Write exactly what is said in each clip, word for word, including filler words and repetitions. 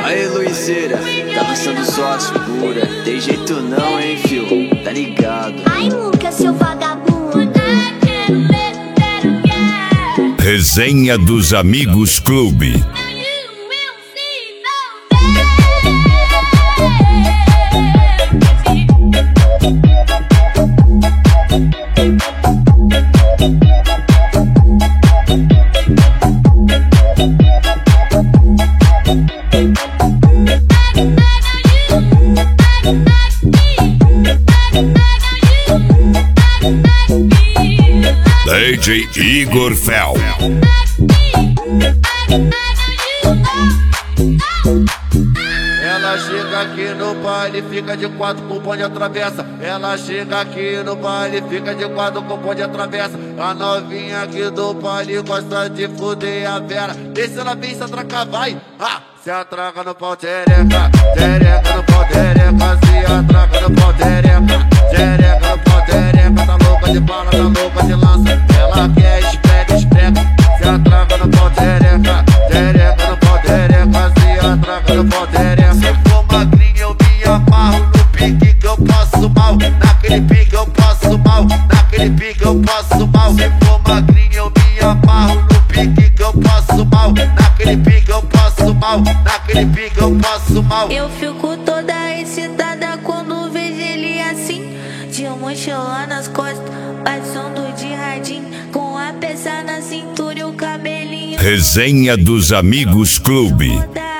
Aí, Luizeira, tá lançando só as pura. Tem jeito não, hein, fio? Tá ligado? Ai, Muca, seu vagabundo. Resenha dos Amigos Clube. D J Igor Fel. Ela chega aqui no baile, fica de quatro com o bonde atravessa. Ela chega aqui no baile, fica de quatro com o bonde atravessa. A novinha aqui do baile gosta de fuder a Vera. Deixa ela vir, se atracar, vai. Ah, se atraca no pau, tereca. Tereca no pau, tereca. Se atraca no pau, tereca. Tereca no pau, tereca. Tá louca de bala, tá louca de lança. Ela quer esprega, esprega. Se atraca no pau, tereca. Tereca no pau, tereca. Se atraca no pau, tereca. Se for magrinho eu me amarro no pique que eu passo mal. Naquele pique eu passo mal. Naquele pique eu passo mal. Se for magrinho eu me amarro no pique que eu passo mal. Naquele pique eu passo mal. Naquele pique eu passo mal. Eu fico toda excitada quando vejo ele assim, de mochila nas costas, passando de radinho, com a peça na cintura e o cabelinho. Resenha dos Amigos Clube.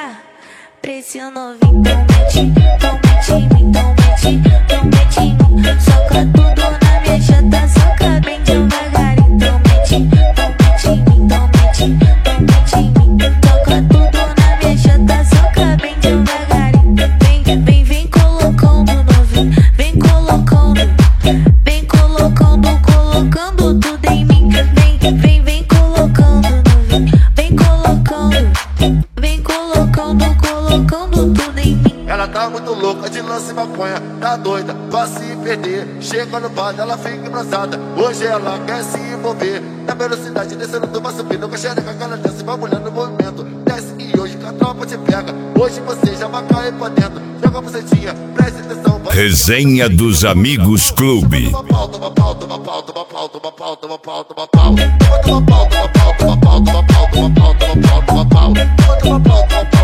Pra esse novinho, então mete, então mete em mim, então mete, então mete em mim. Soca tudo na minha chata, soca bem devagarinho. Então mete, então mete em mim, então mete, então mete em mim. Soca tudo na minha chata, soca bem devagarinho. Vem, vem, vem colocando novinho, vem colocando, vem colocando, colocando tudo em mim. Vem, vem, vem colocando novinho, vem colocando, vem colocando, colocando tudo em mim. Ela tá muito louca de lance e maconha, tá doida pra se perder. Chega no bar, ela fica embrasada. Hoje ela quer se envolver. Na velocidade, descendo do vai subindo. Com a xereca, ela desce, vai mulher no movimento. Desce e hoje que a tropa te pega. Hoje você já vai cair pra dentro. Joga a bucetinha, preste atenção. Resenha dos Amigos Clube. Toma pau, toma pau, toma pau, toma pau, toma pau, toma pau, toma pau. Toma pau, toma pau, toma pau, toma pau, toma pau, toma pau, toma pau, toma pau. Toma pau, toma pau.